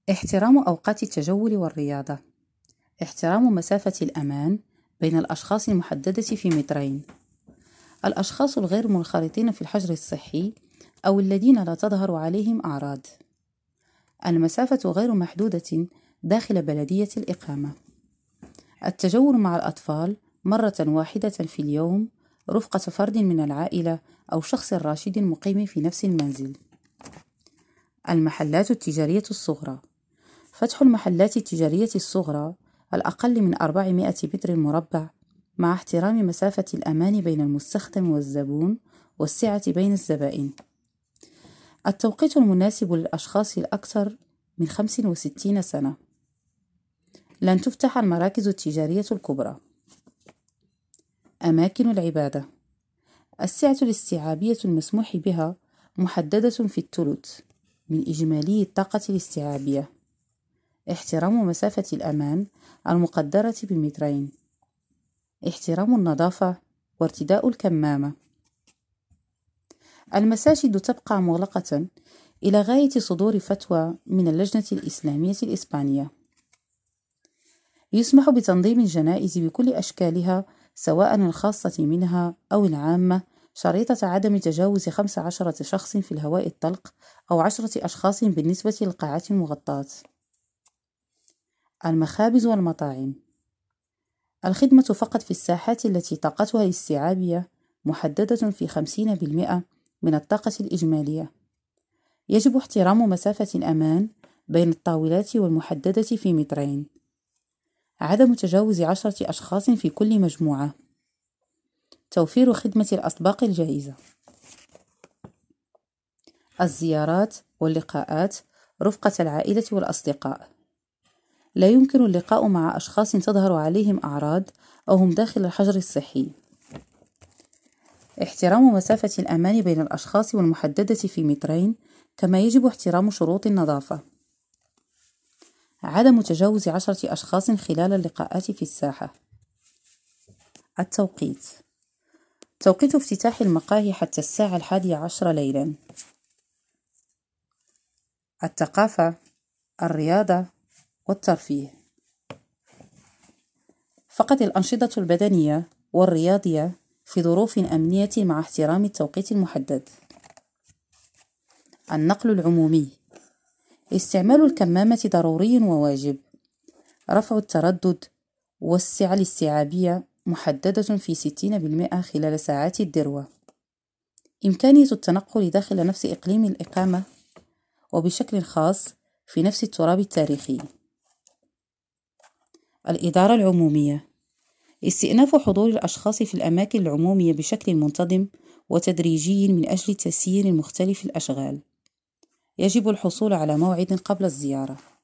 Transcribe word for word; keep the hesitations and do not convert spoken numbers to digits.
احترام أوقات التجول والرياضة. احترام مسافة الأمان بين الأشخاص المحددة في مترين. الأشخاص الغير منخرطين في الحجر الصحي أو الذين لا تظهر عليهم أعراض. المسافة غير محدودة داخل بلدية الإقامة. التجول مع الأطفال مرة واحدة في اليوم رفقة فرد من العائلة أو شخص راشد مقيم في نفس المنزل. المحلات التجارية الصغرى. فتح المحلات التجارية الصغرى الأقل من أربعمائة متر مربع مع احترام مسافة الأمان بين المستخدم والزبون والسعة بين الزبائن. التوقيت المناسب للأشخاص الأكثر من خمس وستين سنة. لن تفتح المراكز التجارية الكبرى. أماكن العبادة. السعة الاستيعابية المسموح بها محددة في الثلث من إجمالي الطاقة الاستيعابية. احترام مسافة الأمان المقدرة بمترين. احترام النظافة وارتداء الكمامة. المساجد تبقى مغلقة إلى غاية صدور فتوى من اللجنة الإسلامية الإسبانية. يسمح بتنظيم الجنائز بكل أشكالها سواء الخاصة منها أو العامة شريطة عدم تجاوز خمس عشرة شخص في الهواء الطلق أو عشرة أشخاص بالنسبة للقاعات المغطاة. المخابز والمطاعم. الخدمة فقط في الساحات التي طاقتها الاستيعابية محددة في خمسين بالمئة من الطاقة الإجمالية. يجب احترام مسافة الأمان بين الطاولات والمحددة في مترين. عدم تجاوز عشرة أشخاص في كل مجموعة. توفير خدمة الأطباق الجاهزة. الزيارات واللقاءات رفقة العائلة والأصدقاء. لا يمكن اللقاء مع أشخاص تظهر عليهم أعراض أو هم داخل الحجر الصحي. احترام مسافة الأمان بين الأشخاص والمحددة في مترين كما يجب احترام شروط النظافة. عدم تجاوز عشرة أشخاص خلال اللقاءات في الساحة. التوقيت. توقيت افتتاح المقاهي حتى الساعة الحادية عشرة ليلا. الثقافة، الرياضة والترفيه. فقط الأنشطة البدنية والرياضية في ظروف أمنية مع احترام التوقيت المحدد. النقل العمومي. استعمال الكمامة ضروري وواجب. رفع التردد والسعة الاستيعابية محددة في ستين بالمئة خلال ساعات الذروة. إمكانية التنقل داخل نفس إقليم الإقامة وبشكل خاص في نفس التراب التاريخي. الإدارة العمومية. استئناف حضور الأشخاص في الأماكن العمومية بشكل منتظم وتدريجي من أجل تسيير مختلف الأشغال. يجب الحصول على موعد قبل الزيارة.